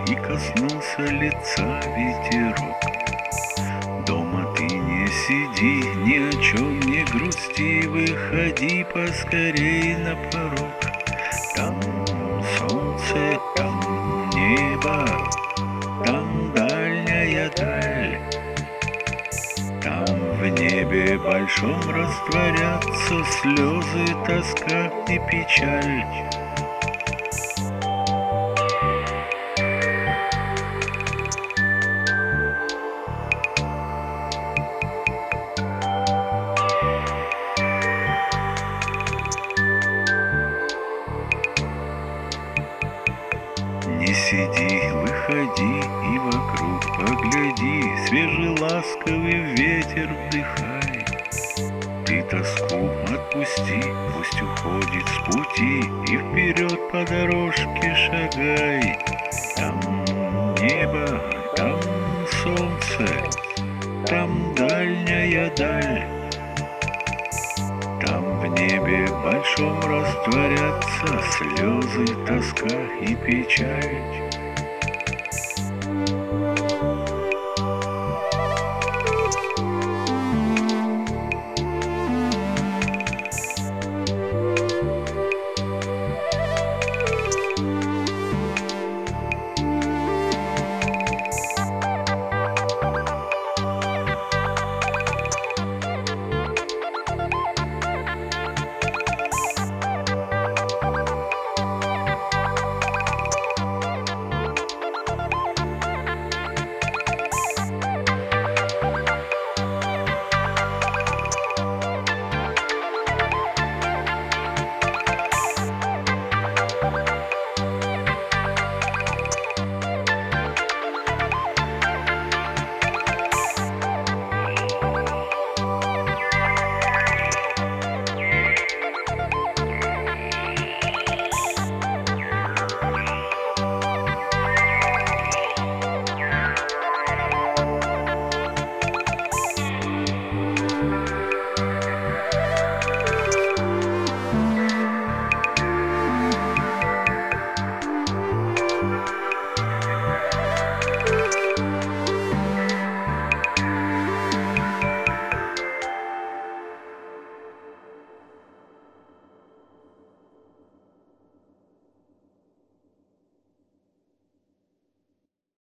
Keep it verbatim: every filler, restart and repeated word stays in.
и коснулся лица ветерок. Дома ты не сиди, ни о чем не грусти, выходи поскорей на порог. Там солнце, там небо, там дальняя даль. Там в небе большом растворятся слезы, тоска и печаль. Не сиди, выходи и вокруг погляди, свежий ласковый ветер вдыхай. Ты тоску отпусти, пусть уходит с пути, и вперед по дорожке шагай. Там небо, там солнце, там дальняя даль. Там в небе большом растворятся слезы, тоска и печаль.